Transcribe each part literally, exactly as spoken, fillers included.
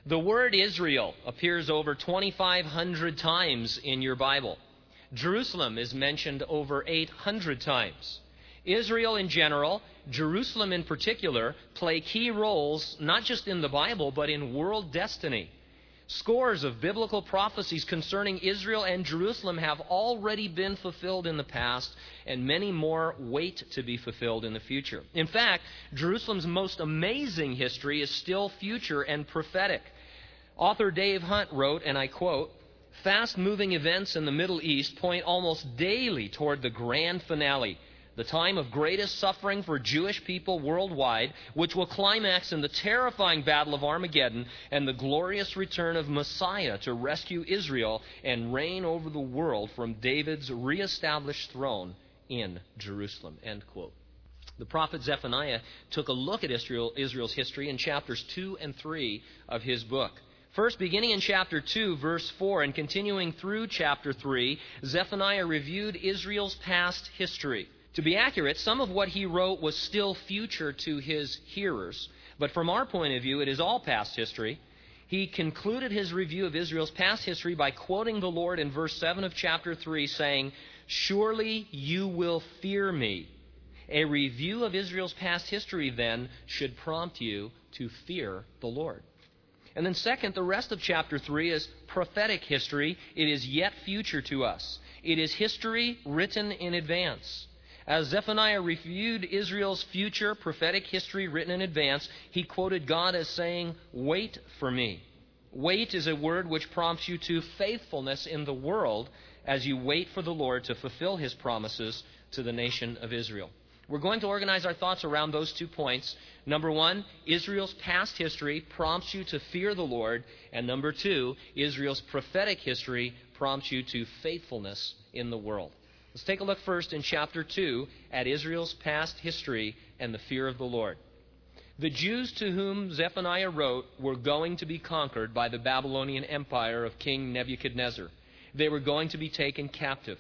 The word Israel appears over twenty-five hundred times in your Bible. Jerusalem is mentioned over eight hundred times. Israel in general, Jerusalem in particular, play key roles not just in the Bible, but in world destiny. Scores of biblical prophecies concerning Israel and Jerusalem have already been fulfilled in the past, and many more wait to be fulfilled in the future. In fact, Jerusalem's most amazing history is still future and prophetic. Author Dave Hunt wrote, and I quote, "Fast-moving events in the Middle East point almost daily toward the grand finale, the time of greatest suffering for Jewish people worldwide, which will climax in the terrifying Battle of Armageddon and the glorious return of Messiah to rescue Israel and reign over the world from David's reestablished throne in Jerusalem." End quote. The prophet Zephaniah took a look at Israel, Israel's history in chapters two and three of his book. First, beginning in chapter two, verse four, and continuing through chapter three, Zephaniah reviewed Israel's past history. To be accurate, some of what he wrote was still future to his hearers, but from our point of view, it is all past history. He concluded his review of Israel's past history by quoting the Lord in verse seven of chapter three, saying, "Surely you will fear me." A review of Israel's past history, then, should prompt you to fear the Lord. And then second, the rest of chapter three is prophetic history. It is yet future to us. It is history written in advance. As Zephaniah reviewed Israel's future prophetic history written in advance, he quoted God as saying, "Wait for me." Wait is a word which prompts you to faithfulness in the world as you wait for the Lord to fulfill his promises to the nation of Israel. We're going to organize our thoughts around those two points. Number one, Israel's past history prompts you to fear the Lord. And number two, Israel's prophetic history prompts you to faithfulness in the world. Let's take a look first in chapter two at Israel's past history and the fear of the Lord. The Jews to whom Zephaniah wrote were going to be conquered by the Babylonian Empire of King Nebuchadnezzar. They were going to be taken captive.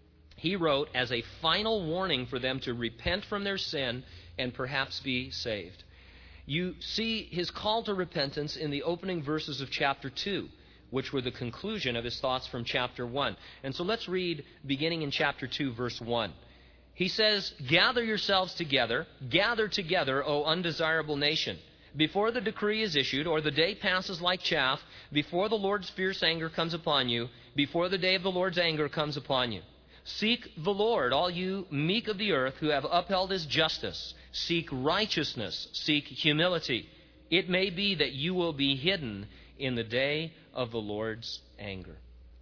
He wrote as a final warning for them to repent from their sin and perhaps be saved. You see his call to repentance in the opening verses of chapter two, which were the conclusion of his thoughts from chapter one. And so let's read beginning in chapter two, verse one. He says, "Gather yourselves together, gather together, O undesirable nation. Before the decree is issued, or the day passes like chaff, before the Lord's fierce anger comes upon you, before the day of the Lord's anger comes upon you. Seek the Lord, all you meek of the earth who have upheld his justice. Seek righteousness, seek humility. It may be that you will be hidden in the day of the Lord's anger."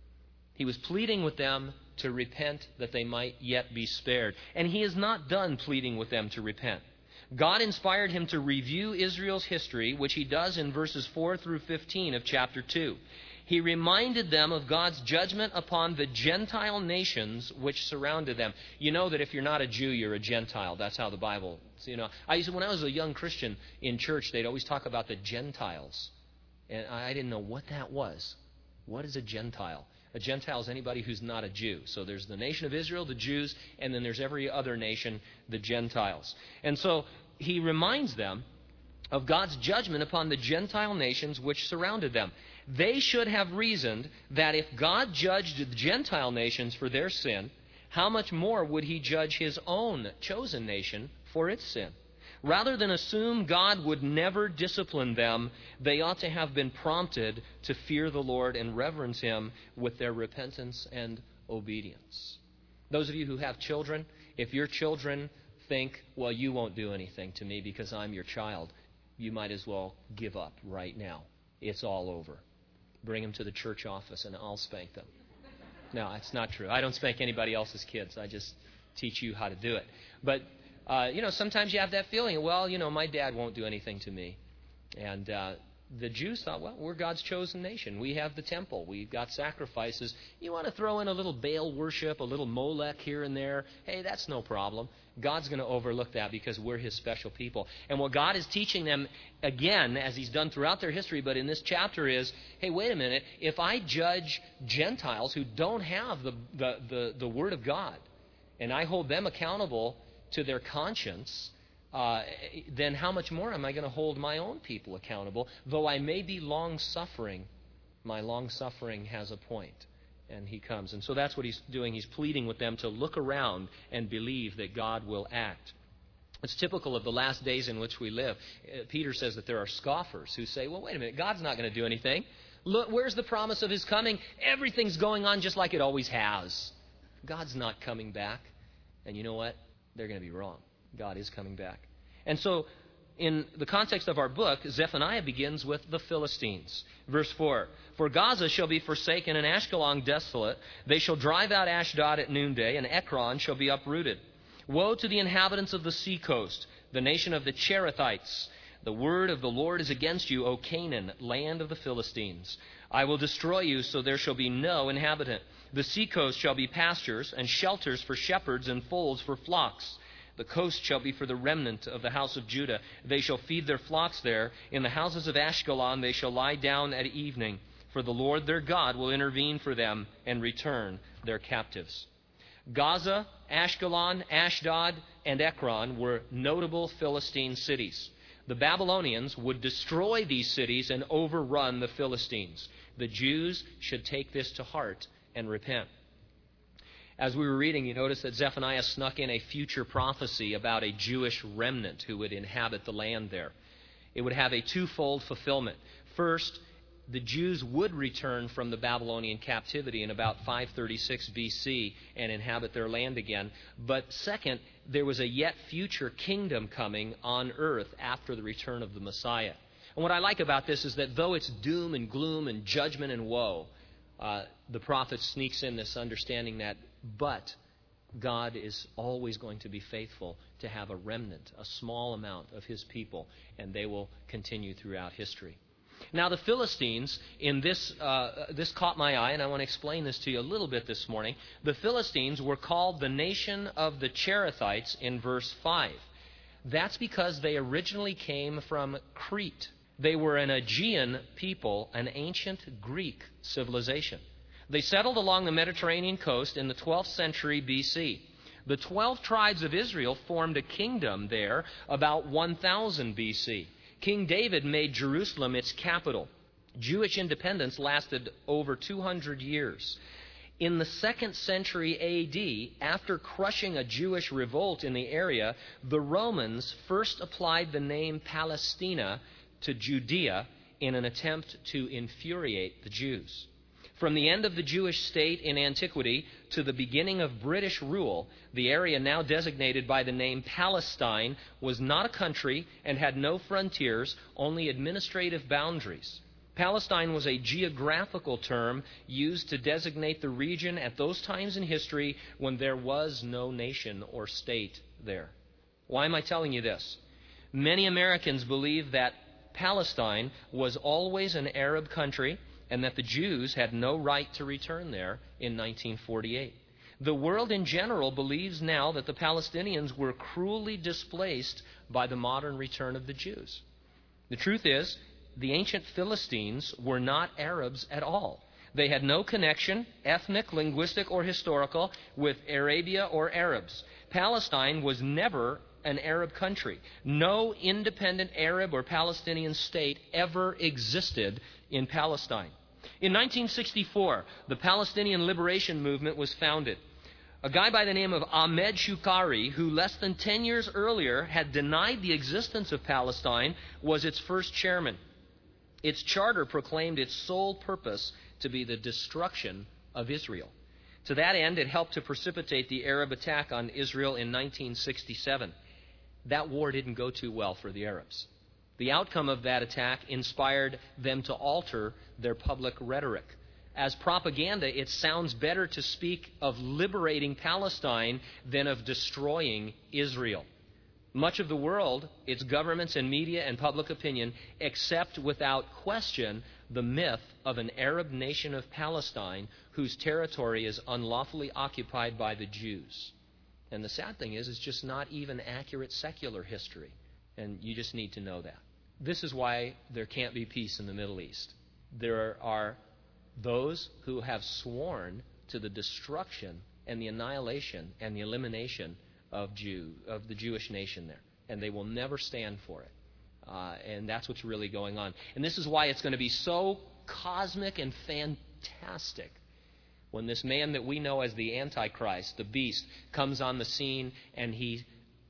He was pleading with them to repent that they might yet be spared. And he is not done pleading with them to repent. God inspired him to review Israel's history, which he does in verses four through fifteen of chapter two. He reminded them of God's judgment upon the Gentile nations which surrounded them. You know that if you're not a Jew, you're a Gentile. That's how the Bible, you know. I used to, when I was a young Christian in church, they'd always talk about the Gentiles. And I didn't know what that was. What is a Gentile? A Gentile is anybody who's not a Jew. So there's the nation of Israel, the Jews, and then there's every other nation, the Gentiles. And so he reminds them of God's judgment upon the Gentile nations which surrounded them. They should have reasoned that if God judged the Gentile nations for their sin, how much more would he judge his own chosen nation for its sin? Rather than assume God would never discipline them, they ought to have been prompted to fear the Lord and reverence him with their repentance and obedience. Those of you who have children, if your children think, well, you won't do anything to me because I'm your child, you might as well give up right now. It's all over. Bring them to the church office and I'll spank them. No, it's not true. I don't spank anybody else's kids. I just teach you how to do it. But, uh, you know, sometimes you have that feeling, well, you know, my dad won't do anything to me. And uh, the Jews thought, well, we're God's chosen nation. We have the temple. We've got sacrifices. You want to throw in a little Baal worship, a little Molech here and there. Hey, that's no problem. God's going to overlook that because we're his special people. And what God is teaching them, again, as he's done throughout their history, but in this chapter is, hey, wait a minute. If I judge Gentiles who don't have the, the, the, the Word of God, and I hold them accountable to their conscience, uh, then how much more am I going to hold my own people accountable? Though I may be long-suffering, my long-suffering has a point. And he comes. And so that's what he's doing. He's pleading with them to look around and believe that God will act. It's typical of the last days in which we live. Uh, Peter says that there are scoffers who say, well, wait a minute, God's not going to do anything. Look, where's the promise of his coming? Everything's going on just like it always has. God's not coming back. And you know what? They're going to be wrong. God is coming back. And so in the context of our book, Zephaniah begins with the Philistines. Verse four, for Gaza shall be forsaken and Ashkelon desolate. They shall drive out Ashdod at noonday, and Ekron shall be uprooted. Woe to the inhabitants of the seacoast, the nation of the Cherethites. The word of the Lord is against you, O Canaan, land of the Philistines. I will destroy you, so there shall be no inhabitant. The seacoast shall be pastures, and shelters for shepherds, and folds for flocks. The coast shall be for the remnant of the house of Judah. They shall feed their flocks there. In the houses of Ashkelon they shall lie down at evening. For the Lord their God will intervene for them and return their captives. Gaza, Ashkelon, Ashdod, and Ekron were notable Philistine cities. The Babylonians would destroy these cities and overrun the Philistines. The Jews should take this to heart and repent. As we were reading, you notice that Zephaniah snuck in a future prophecy about a Jewish remnant who would inhabit the land there. It would have a twofold fulfillment. First, the Jews would return from the Babylonian captivity in about five thirty-six B C and inhabit their land again. But second, there was a yet future kingdom coming on earth after the return of the Messiah. And what I like about this is that though it's doom and gloom and judgment and woe, uh, the prophet sneaks in this understanding that, but God is always going to be faithful to have a remnant, a small amount of his people, and they will continue throughout history. Now, the Philistines, in this, uh, this caught my eye, and I want to explain this to you a little bit this morning. The Philistines were called the nation of the Cherethites in verse five. That's because they originally came from Crete. They were an Aegean people, an ancient Greek civilization. They settled along the Mediterranean coast in the twelfth century B C. The twelve tribes of Israel formed a kingdom there about one thousand B C. King David made Jerusalem its capital. Jewish independence lasted over two hundred years. In the second century A D, after crushing a Jewish revolt in the area, the Romans first applied the name Palestina to Judea in an attempt to infuriate the Jews. From the end of the Jewish state in antiquity to the beginning of British rule, the area now designated by the name Palestine was not a country and had no frontiers, only administrative boundaries. Palestine was a geographical term used to designate the region at those times in history when there was no nation or state there. Why am I telling you this? Many Americans believe that Palestine was always an Arab country and that the Jews had no right to return there in nineteen forty-eight. The world in general believes now that the Palestinians were cruelly displaced by the modern return of the Jews. The truth is, the ancient Philistines were not Arabs at all. They had no connection, ethnic, linguistic, or historical, with Arabia or Arabs. Palestine was never an Arab country. No independent Arab or Palestinian state ever existed in Palestine. In nineteen sixty-four, the Palestinian Liberation Movement was founded. A guy by the name of Ahmed Shukari, who less than ten years earlier had denied the existence of Palestine, was its first chairman. Its charter proclaimed its sole purpose to be the destruction of Israel. To that end, it helped to precipitate the Arab attack on Israel in nineteen sixty-seven. That war didn't go too well for the Arabs. The outcome of that attack inspired them to alter their public rhetoric. As propaganda, it sounds better to speak of liberating Palestine than of destroying Israel. Much of the world, its governments and media and public opinion, accept without question the myth of an Arab nation of Palestine whose territory is unlawfully occupied by the Jews. And the sad thing is, it's just not even accurate secular history. And you just need to know that. This is why there can't be peace in the Middle East. There are those who have sworn to the destruction and the annihilation and the elimination of Jew, of the Jewish nation there. and they will never stand for it. Uh, and that's what's really going on. And this is why it's going to be so cosmic and fantastic when this man that we know as the Antichrist, the beast, comes on the scene and he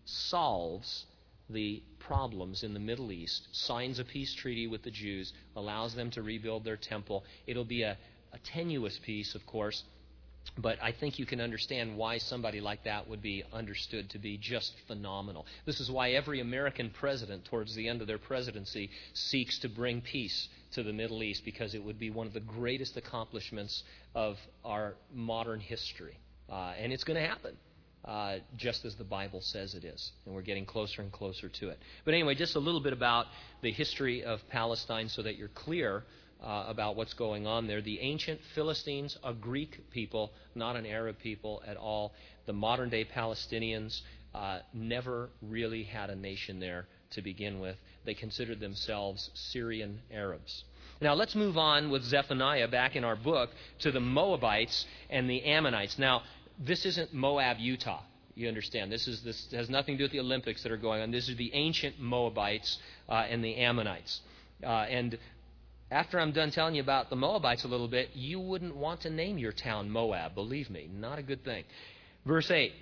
solves the problems in the Middle East, signs a peace treaty with the Jews, allows them to rebuild their temple. It'll be a, a tenuous peace, of course, but I think you can understand why somebody like that would be understood to be just phenomenal. This is why every American president, towards the end of their presidency, seeks to bring peace to the Middle East, because it would be one of the greatest accomplishments of our modern history. Uh, and it's going to happen, uh, just as the Bible says it is. And we're getting closer and closer to it. But anyway, just a little bit about the history of Palestine so that you're clear uh, about what's going on there. The ancient Philistines, a Greek people, not an Arab people at all. The modern-day Palestinians uh, never really had a nation there to begin with. They considered themselves Syrian Arabs. Now let's move on with Zephaniah back in our book to the Moabites and the Ammonites. Now, this isn't Moab, Utah. You understand. This is this has nothing to do with the Olympics that are going on. This is the ancient Moabites uh, and the Ammonites. Uh, and after I'm done telling you about the Moabites a little bit, you wouldn't want to name your town Moab. Believe me, not a good thing. Verse eight.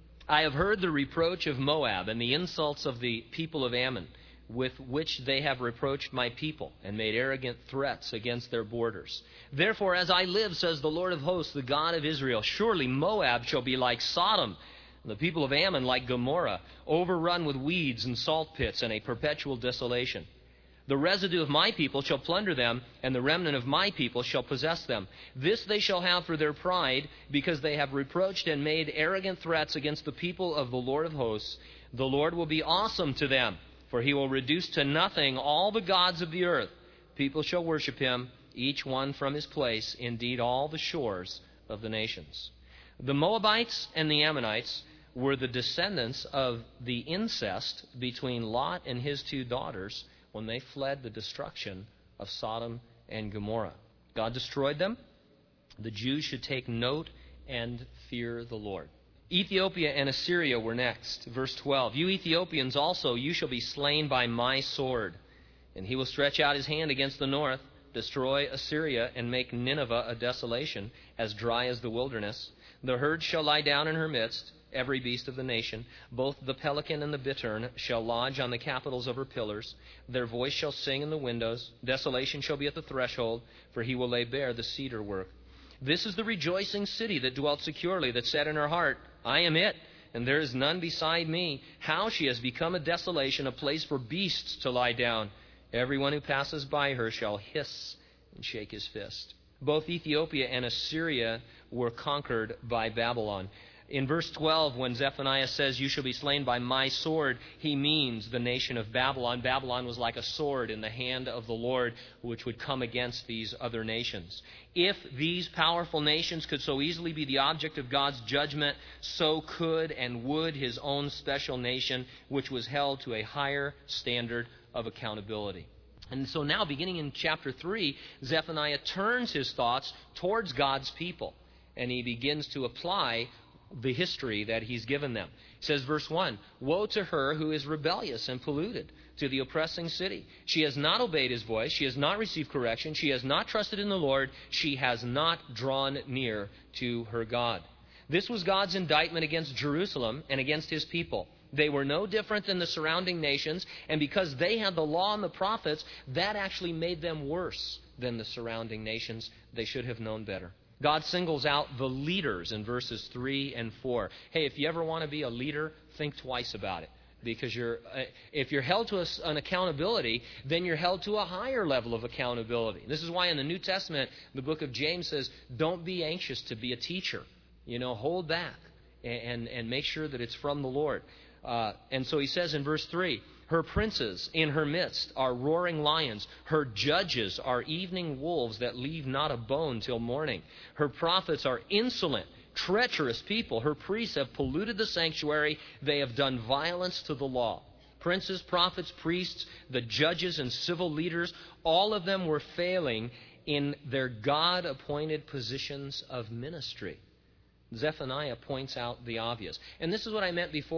I have heard the reproach of Moab and the insults of the people of Ammon, with which they have reproached my people and made arrogant threats against their borders. Therefore, as I live, says the Lord of hosts, the God of Israel, surely Moab shall be like Sodom, and the people of Ammon like Gomorrah, overrun with weeds and salt pits and a perpetual desolation. The residue of my people shall plunder them, and the remnant of my people shall possess them. This they shall have for their pride, because they have reproached and made arrogant threats against the people of the Lord of hosts. The Lord will be awesome to them, for he will reduce to nothing all the gods of the earth. People shall worship him, each one from his place, indeed all the shores of the nations. The Moabites and the Ammonites were the descendants of the incest between Lot and his two daughters when they fled the destruction of Sodom and Gomorrah. God destroyed them. The Jews should take note and fear the Lord. Ethiopia and Assyria were next. Verse twelve, you Ethiopians also, you shall be slain by my sword. And he will stretch out his hand against the north, destroy Assyria, and make Nineveh a desolation, as dry as the wilderness. The herd shall lie down in her midst, every beast of the nation. Both the pelican and the bittern shall lodge on the capitals of her pillars. Their voice shall sing in the windows. Desolation shall be at the threshold, for he will lay bare the cedar work. This is the rejoicing city that dwelt securely, that said in her heart, I am it, and there is none beside me. How she has become a desolation, a place for beasts to lie down. Everyone who passes by her shall hiss and shake his fist. Both Ethiopia and Assyria were conquered by Babylon. In verse twelve, when Zephaniah says, you shall be slain by my sword, he means the nation of Babylon. Babylon was like a sword in the hand of the Lord, which would come against these other nations. If these powerful nations could so easily be the object of God's judgment, so could and would his own special nation, which was held to a higher standard of accountability. And so now, beginning in chapter three, Zephaniah turns his thoughts towards God's people, and he begins to apply the history that he's given them. He says, verse one, woe to her who is rebellious and polluted, to the oppressing city. She has not obeyed his voice. She has not received correction. She has not trusted in the Lord. She has not drawn near to her God. This was God's indictment against Jerusalem and against his people. They were no different than the surrounding nations, and because they had the law and the prophets, that actually made them worse than the surrounding nations. They should have known better. God singles out the leaders in verses three and four. Hey, if you ever want to be a leader, think twice about it. Because you're, uh, if you're held to a, an accountability, then you're held to a higher level of accountability. This is why in the New Testament, the book of James says, don't be anxious to be a teacher. You know, hold back and, and make sure that it's from the Lord. Uh, and so he says in verse three, her princes in her midst are roaring lions. Her judges are evening wolves that leave not a bone till morning. Her prophets are insolent, treacherous people. Her priests have polluted the sanctuary. They have done violence to the law. Princes, prophets, priests, the judges and civil leaders, all of them were failing in their God-appointed positions of ministry. Zephaniah points out the obvious. And this is what I meant before.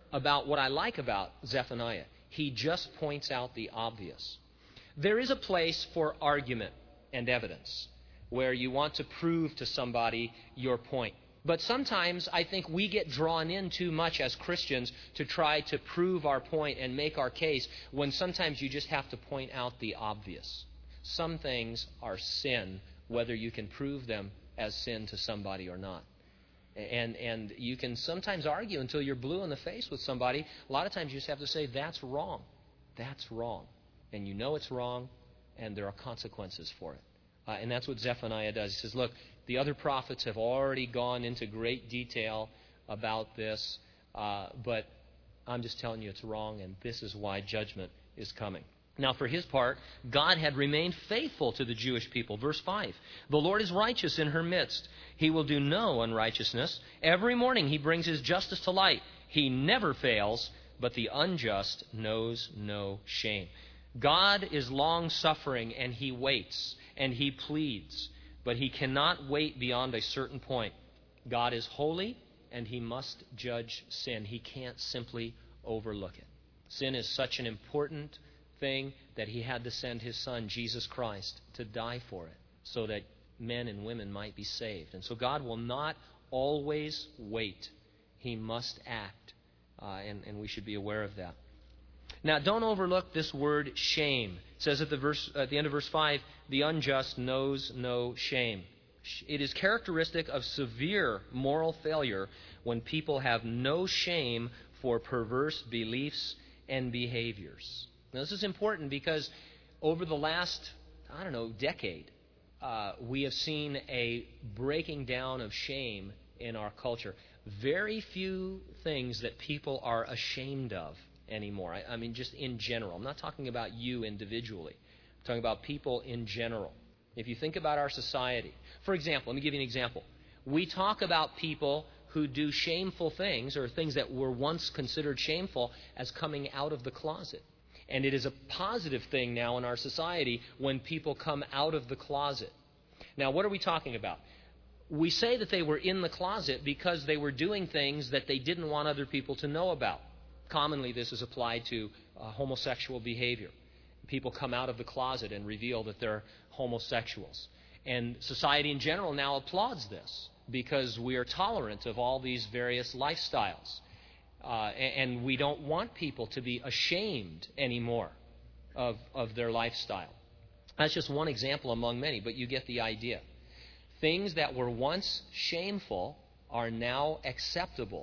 about what I like about Zephaniah. He just points out the obvious. There is a place for argument and evidence where you want to prove to somebody your point. But sometimes I think we get drawn in too much as Christians to try to prove our point and make our case, when sometimes you just have to point out the obvious. Some things are sin, whether you can prove them as sin to somebody or not. And and you can sometimes argue until you're blue in the face with somebody. A lot of times you just have to say, that's wrong. That's wrong. And you know it's wrong, and there are consequences for it. Uh, and that's what Zephaniah does. He says, look, the other prophets have already gone into great detail about this, uh, but I'm just telling you it's wrong, and this is why judgment is coming. Now, for his part, God had remained faithful to the Jewish people. Verse five, the Lord is righteous in her midst. He will do no unrighteousness. Every morning he brings his justice to light. He never fails, but the unjust knows no shame. God is long-suffering, and he waits, and he pleads, but he cannot wait beyond a certain point. God is holy, and he must judge sin. He can't simply overlook it. Sin is such an important thing that he had to send his Son, Jesus Christ, to die for it, so that men and women might be saved. And so God will not always wait. He must act, uh, and, and we should be aware of that. Now, don't overlook this word shame. It says at the, verse, at the end of verse five, the unjust knows no shame. It is characteristic of severe moral failure when people have no shame for perverse beliefs and behaviors. Now, this is important because over the last, I don't know, decade, uh, we have seen a breaking down of shame in our culture. Very few things that people are ashamed of anymore. I, I mean, just in general. I'm not talking about you individually. I'm talking about people in general. If you think about our society, for example, let me give you an example. We talk about people who do shameful things, or things that were once considered shameful, as coming out of the closet. And it is a positive thing now in our society when people come out of the closet. Now, what are we talking about? We say that they were in the closet because they were doing things that they didn't want other people to know about. Commonly, this is applied to uh, homosexual behavior. People come out of the closet and reveal that they're homosexuals. And society in general now applauds this because we are tolerant of all these various lifestyles. Uh, and, and we don't want people to be ashamed anymore of, of their lifestyle. That's just one example among many, but you get the idea. Things that were once shameful are now acceptable.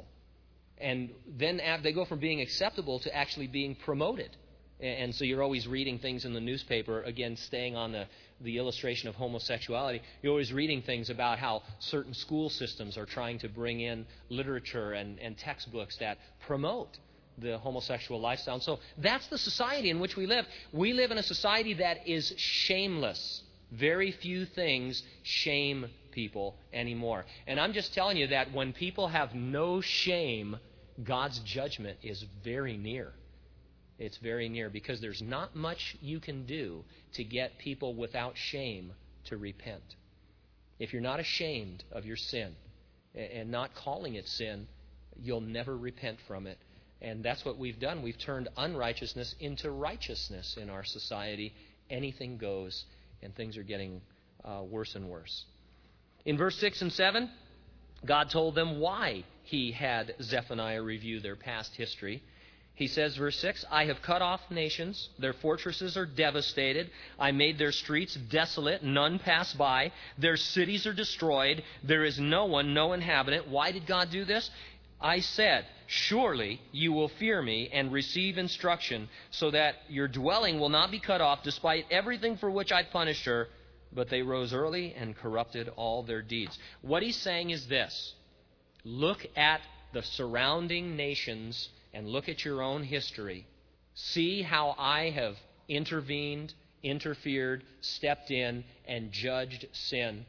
And then they go from being acceptable to actually being promoted. And so you're always reading things in the newspaper, again, staying on the, the illustration of homosexuality. You're always reading things about how certain school systems are trying to bring in literature and, and textbooks that promote the homosexual lifestyle. And so that's the society in which we live. We live in a society that is shameless. Very few things shame people anymore. And I'm just telling you that when people have no shame, God's judgment is very near. It's very near because there's not much you can do to get people without shame to repent. If you're not ashamed of your sin and not calling it sin, you'll never repent from it. And that's what we've done. We've turned unrighteousness into righteousness in our society. Anything goes, and things are getting uh, worse and worse. In verse six and seven, God told them why he had Zephaniah review their past history. He says, verse six, I have cut off nations, their fortresses are devastated. I made their streets desolate, none pass by. Their cities are destroyed, there is no one, no inhabitant. Why did God do this? I said, surely you will fear me and receive instruction, so that your dwelling will not be cut off, despite everything for which I punished her. But they rose early and corrupted all their deeds. What he's saying is this. Look at the surrounding nations and look at your own history. See how I have intervened, interfered, stepped in, and judged sin.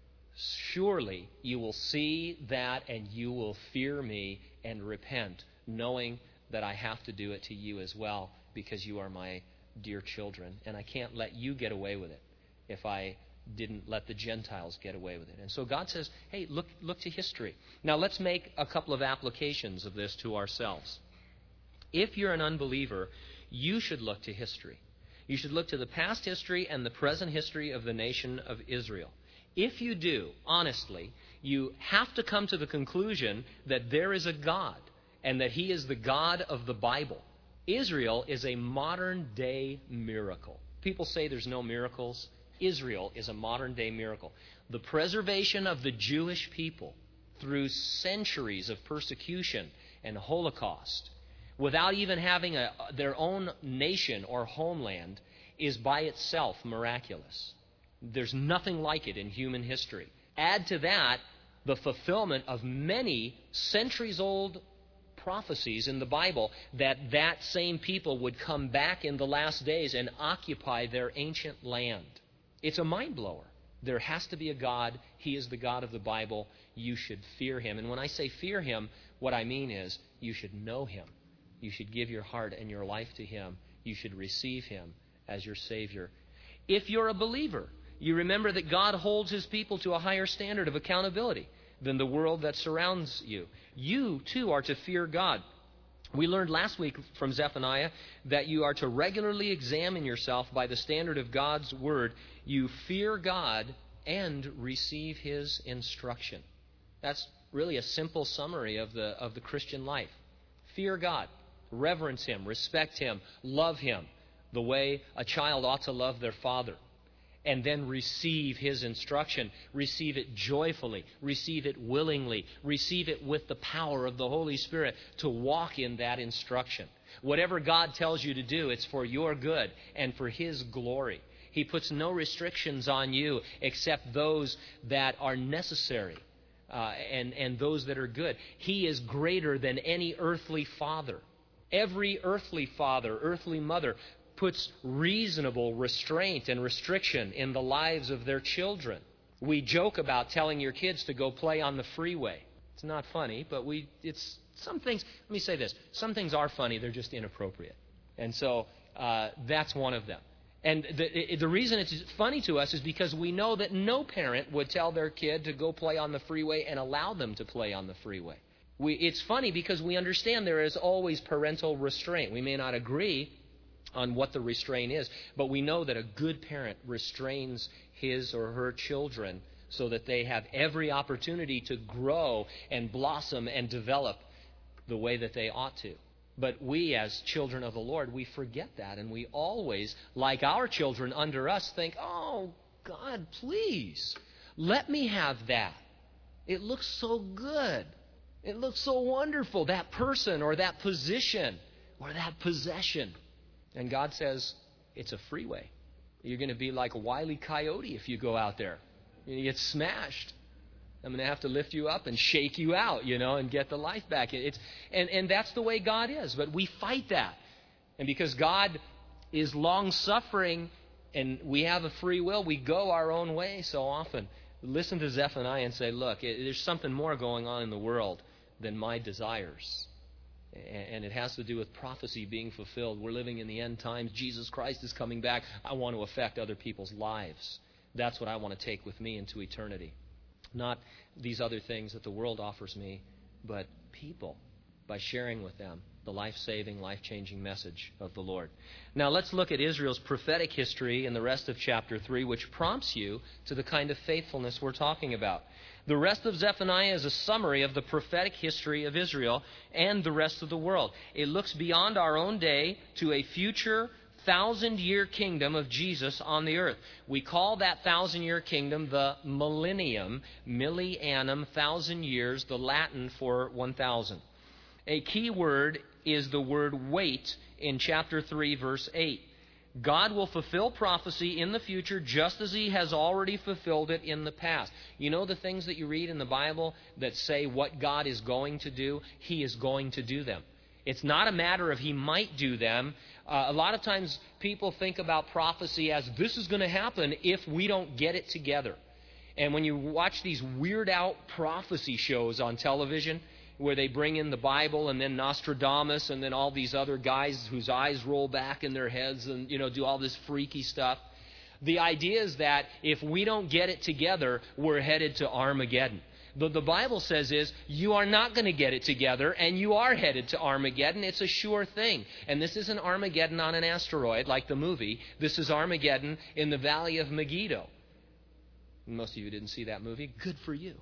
Surely you will see that and you will fear me and repent, knowing that I have to do it to you as well because you are my dear children. And I can't let you get away with it if I didn't let the Gentiles get away with it. And so God says, hey, look, look to history. Now let's make a couple of applications of this to ourselves. If you're an unbeliever, you should look to history. You should look to the past history and the present history of the nation of Israel. If you do, honestly, you have to come to the conclusion that there is a God and that He is the God of the Bible. Israel is a modern-day miracle. People say there's no miracles. Israel is a modern-day miracle. The preservation of the Jewish people through centuries of persecution and Holocaust, without even having a, their own nation or homeland, is by itself miraculous. There's nothing like it in human history. Add to that the fulfillment of many centuries-old prophecies in the Bible that that same people would come back in the last days and occupy their ancient land. It's a mind-blower. There has to be a God. He is the God of the Bible. You should fear Him. And when I say fear Him, what I mean is you should know Him. You should give your heart and your life to Him. You should receive Him as your Savior. If you're a believer, you remember that God holds His people to a higher standard of accountability than the world that surrounds you. You, too, are to fear God. We learned last week from Zephaniah that you are to regularly examine yourself by the standard of God's Word. You fear God and receive His instruction. That's really a simple summary of the, of the Christian life. Fear God, reverence Him, respect Him, love Him the way a child ought to love their father. And then receive His instruction. Receive it joyfully. Receive it willingly. Receive it with the power of the Holy Spirit to walk in that instruction. Whatever God tells you to do, it's for your good and for His glory. He puts no restrictions on you except those that are necessary uh, and, and those that are good. He is greater than any earthly father. Every earthly father, earthly mother, puts reasonable restraint and restriction in the lives of their children. We joke about telling your kids to go play on the freeway. It's not funny, but we it's some things, let me say this, some things are funny, they're just inappropriate. And so uh, that's one of them. And the, the reason it's funny to us is because we know that no parent would tell their kid to go play on the freeway and allow them to play on the freeway. We, it's funny because we understand there is always parental restraint. We may not agree on what the restraint is, but we know that a good parent restrains his or her children so that they have every opportunity to grow and blossom and develop the way that they ought to. But we, as children of the Lord, we forget that, and we always, like our children under us, think, oh, God, please, let me have that. It looks so good. It looks so wonderful, that person or that position or that possession. And God says, it's a freeway. You're going to be like a Wile E. Coyote if you go out there. You get smashed. I'm going to have to lift you up and shake you out, you know, and get the life back. It's, and, and that's the way God is. But we fight that. And because God is long-suffering and we have a free will, we go our own way so often. Listen to Zephaniah and say, look, it, there's something more going on in the world than my desires. And it has to do with prophecy being fulfilled. We're living in the end times. Jesus Christ is coming back. I want to affect other people's lives. That's what I want to take with me into eternity. Not these other things that the world offers me, but people, by sharing with them the life-saving, life-changing message of the Lord. Now let's look at Israel's prophetic history in the rest of chapter three, which prompts you to the kind of faithfulness we're talking about. The rest of Zephaniah is a summary of the prophetic history of Israel and the rest of the world. It looks beyond our own day to a future thousand-year kingdom of Jesus on the earth. We call that thousand-year kingdom the millennium, millennium, thousand years, the Latin for one thousand. A key word is the word wait in chapter three, verse eight. God will fulfill prophecy in the future just as He has already fulfilled it in the past. You know the things that you read in the Bible that say what God is going to do? He is going to do them. It's not a matter of He might do them. Uh, a lot of times people think about prophecy as this is going to happen if we don't get it together. And when you watch these weird out prophecy shows on television, where they bring in the Bible and then Nostradamus and then all these other guys whose eyes roll back in their heads and, you know, do all this freaky stuff. The idea is that if we don't get it together, we're headed to Armageddon. The, the Bible says is, you are not going to get it together, and you are headed to Armageddon. It's a sure thing. And this isn't Armageddon on an asteroid like the movie. This is Armageddon in the valley of Megiddo. Most of you didn't see that movie. Good for you.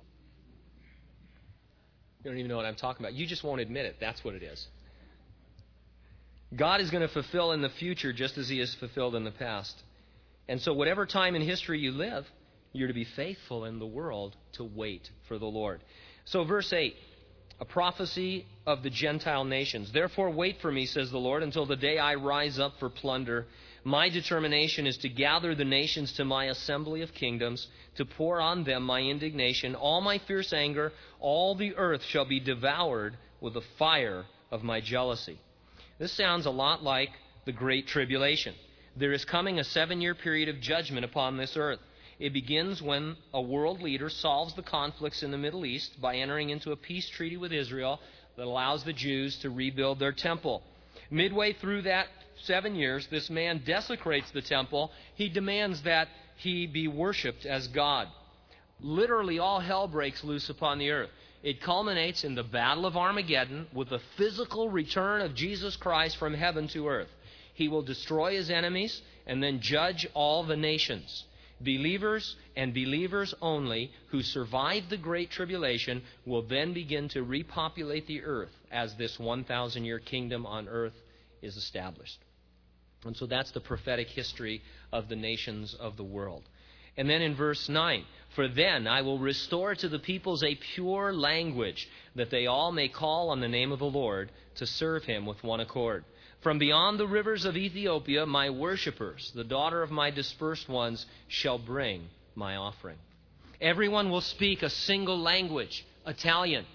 You don't even know what I'm talking about. You just won't admit it. That's what it is. God is going to fulfill in the future just as He has fulfilled in the past. And so whatever time in history you live, you're to be faithful in the world to wait for the Lord. So verse eight, a prophecy of the Gentile nations. Therefore wait for me, says the Lord, until the day I rise up for plunder. My determination is to gather the nations to my assembly of kingdoms, to pour on them my indignation, all my fierce anger. All the earth shall be devoured with the fire of my jealousy. This sounds a lot like the Great Tribulation. There is coming a seven-year period of judgment upon this earth. It begins when a world leader solves the conflicts in the Middle East by entering into a peace treaty with Israel that allows the Jews to rebuild their temple. Midway through that seven years, this man desecrates the temple. He demands that he be worshipped as God. Literally, all hell breaks loose upon the earth. It culminates in the Battle of Armageddon with the physical return of Jesus Christ from heaven to earth. He will destroy His enemies and then judge all the nations. Believers and believers only who survive the Great Tribulation will then begin to repopulate the earth as this one thousand year kingdom on earth is established. And so that's the prophetic history of the nations of the world. And then in verse nine, for then I will restore to the peoples a pure language, that they all may call on the name of the Lord to serve Him with one accord. From beyond the rivers of Ethiopia, my worshippers, the daughter of my dispersed ones, shall bring my offering. Everyone will speak a single language, Italian.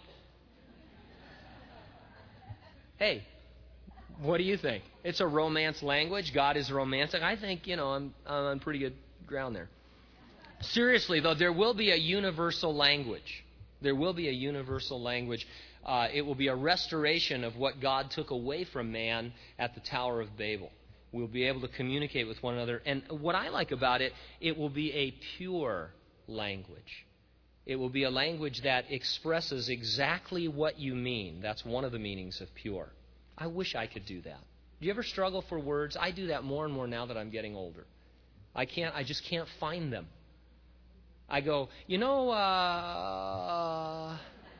Hey, what do you think? It's a romance language. God is romantic. I think, you know, I'm, I'm on pretty good ground there. Seriously, though, there will be a universal language. There will be a universal language. Uh, it will be a restoration of what God took away from man at the Tower of Babel. We'll be able to communicate with one another. And what I like about it, it will be a pure language. It will be a language that expresses exactly what you mean. That's one of the meanings of pure. I wish I could do that. Do you ever struggle for words? I do that more and more now that I'm getting older. I can't. I just can't find them. I go, you know, uh...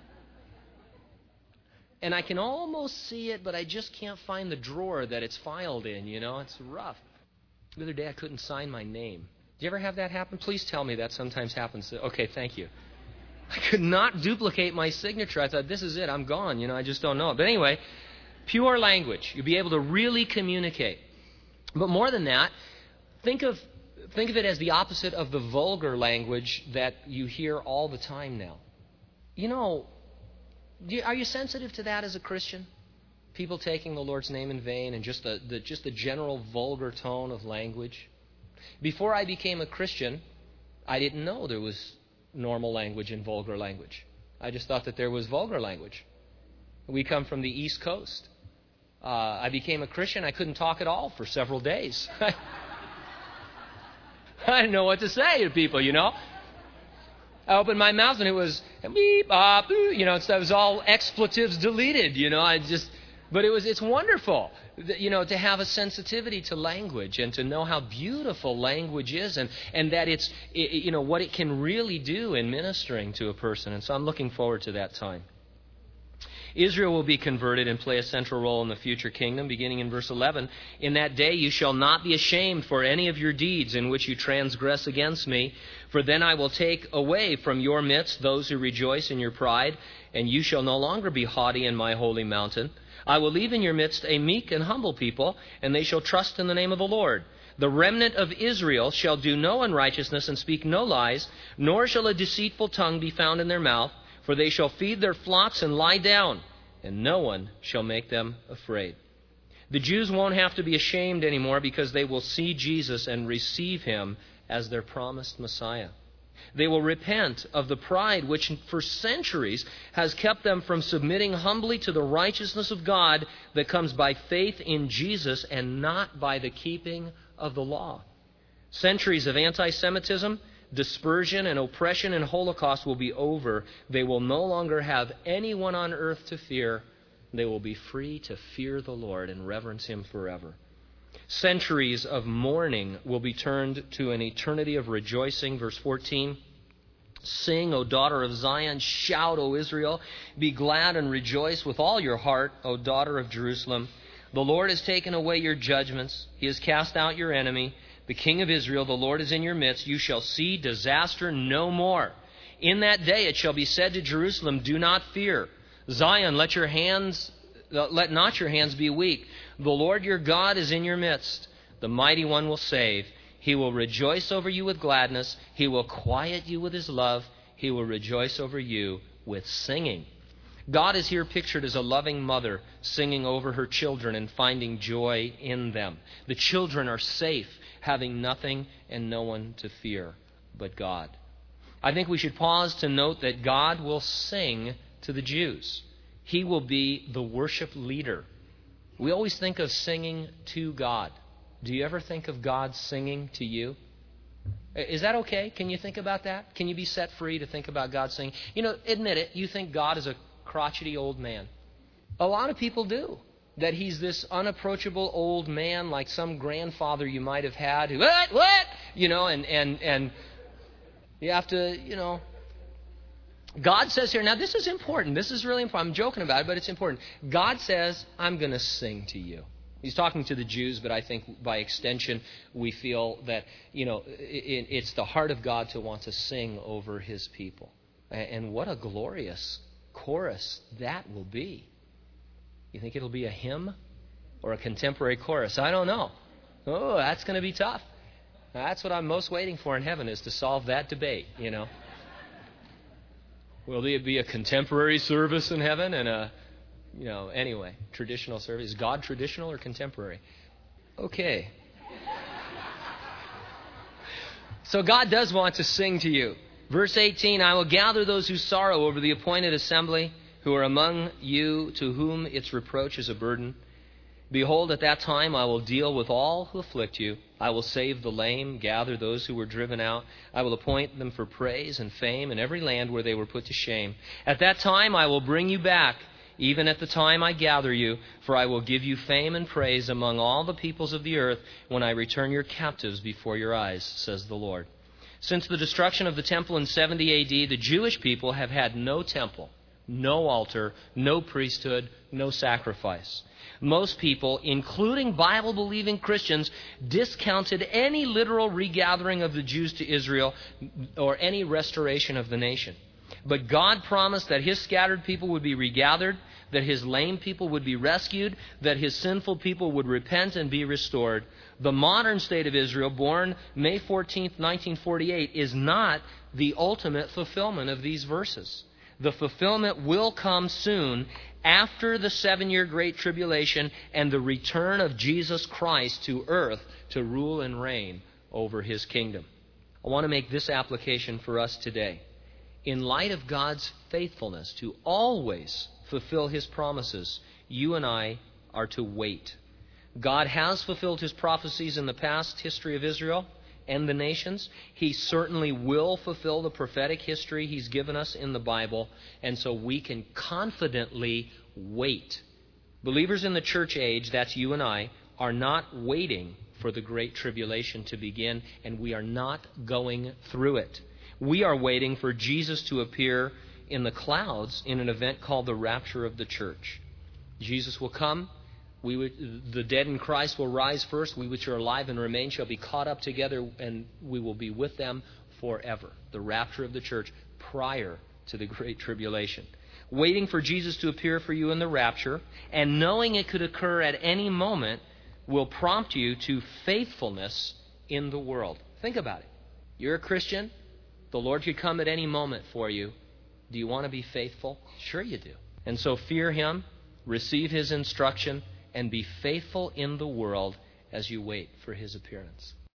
and I can almost see it, but I just can't find the drawer that it's filed in, you know. It's rough. The other day I couldn't sign my name. Do you ever have that happen? Please tell me that sometimes happens. Okay, thank you. I could not duplicate my signature. I thought, this is it. I'm gone. You know, I just don't know it. But anyway, pure language. You'll be able to really communicate. But more than that, think of think of it as the opposite of the vulgar language that you hear all the time now. You know, do you, are you sensitive to that as a Christian? People taking the Lord's name in vain and just the, the just the general vulgar tone of language. Before I became a Christian, I didn't know there was normal language and vulgar language. I just thought that there was vulgar language. We come from the East Coast. Uh, I became a Christian. I couldn't talk at all for several days. I didn't know what to say to people, you know. I opened my mouth and it was beep, bop, you know, it was all expletives deleted, you know. I just, but it was, it's wonderful, you know, to have a sensitivity to language and to know how beautiful language is and, and that it's, you know, what it can really do in ministering to a person. And so I'm looking forward to that time. Israel will be converted and play a central role in the future kingdom, beginning in verse eleven. In that day you shall not be ashamed for any of your deeds in which you transgress against me, for then I will take away from your midst those who rejoice in your pride, and you shall no longer be haughty in my holy mountain. I will leave in your midst a meek and humble people, and they shall trust in the name of the Lord. The remnant of Israel shall do no unrighteousness and speak no lies, nor shall a deceitful tongue be found in their mouth. For they shall feed their flocks and lie down, and no one shall make them afraid. The Jews won't have to be ashamed anymore because they will see Jesus and receive Him as their promised Messiah. They will repent of the pride which for centuries has kept them from submitting humbly to the righteousness of God that comes by faith in Jesus and not by the keeping of the law. Centuries of anti-Semitism, dispersion and oppression and Holocaust will be over. They will no longer have anyone on earth to fear. They will be free to fear the Lord and reverence Him forever. Centuries of mourning will be turned to an eternity of rejoicing. Verse fourteen, sing, O daughter of Zion. Shout, O Israel. Be glad and rejoice with all your heart, O daughter of Jerusalem. The Lord has taken away your judgments. He has cast out your enemy. The King of Israel, the Lord, is in your midst. You shall see disaster no more. In that day it shall be said to Jerusalem, do not fear. Zion, let your hands, let not your hands be weak. The Lord your God is in your midst. The mighty one will save. He will rejoice over you with gladness. He will quiet you with His love. He will rejoice over you with singing. God is here pictured as a loving mother singing over her children and finding joy in them. The children are safe, having nothing and no one to fear but God. I think we should pause to note that God will sing to the Jews. He will be the worship leader. We always think of singing to God. Do you ever think of God singing to you? Is that okay? Can you think about that? Can you be set free to think about God singing? You know, admit it, you think God is a crotchety old man. A lot of people do. That He's this unapproachable old man like some grandfather you might have had who, what, what? You know, and, and, and you have to, you know. God says here, now this is important. This is really important. I'm joking about it, but it's important. God says, I'm going to sing to you. He's talking to the Jews, but I think by extension we feel that, you know, it, it's the heart of God to want to sing over His people. And what a glorious chorus that will be. You think it'll be a hymn or a contemporary chorus? I don't know. Oh, that's going to be tough. That's what I'm most waiting for in heaven, is to solve that debate, you know. Will there be a contemporary service in heaven and a, you know, anyway, traditional service? Is God traditional or contemporary? Okay. So God does want to sing to you. Verse eighteen, I will gather those who sorrow over the appointed assembly, who are among you, to whom its reproach is a burden. Behold, at that time I will deal with all who afflict you. I will save the lame, gather those who were driven out. I will appoint them for praise and fame in every land where they were put to shame. At that time I will bring you back, even at the time I gather you, for I will give you fame and praise among all the peoples of the earth when I return your captives before your eyes, says the Lord. Since the destruction of the temple in seventy A D, the Jewish people have had no temple, no altar, no priesthood, no sacrifice. Most people, including Bible-believing Christians, discounted any literal regathering of the Jews to Israel or any restoration of the nation. But God promised that His scattered people would be regathered, that His lame people would be rescued, that His sinful people would repent and be restored. The modern state of Israel, born May fourteenth, nineteen forty-eight, is not the ultimate fulfillment of these verses. The fulfillment will come soon after the seven-year Great Tribulation and the return of Jesus Christ to earth to rule and reign over His kingdom. I want to make this application for us today. In light of God's faithfulness to always fulfill His promises, you and I are to wait. God has fulfilled His prophecies in the past history of Israel and the nations. He certainly will fulfill the prophetic history He's given us in the Bible, and so we can confidently wait. Believers in the church age, that's you and I, are not waiting for the Great Tribulation to begin, and we are not going through it. We are waiting for Jesus to appear in the clouds in an event called the rapture of the church. Jesus will come. We would, the dead in Christ will rise first. We which are alive and remain shall be caught up together, and we will be with them forever. The rapture of the church prior to the Great Tribulation. Waiting for Jesus to appear for you in the rapture, and knowing it could occur at any moment, will prompt you to faithfulness in the world. Think about it. You're a Christian. The Lord could come at any moment for you. Do you want to be faithful? Sure you do. And so fear Him, receive His instruction, and be faithful in the world as you wait for His appearance.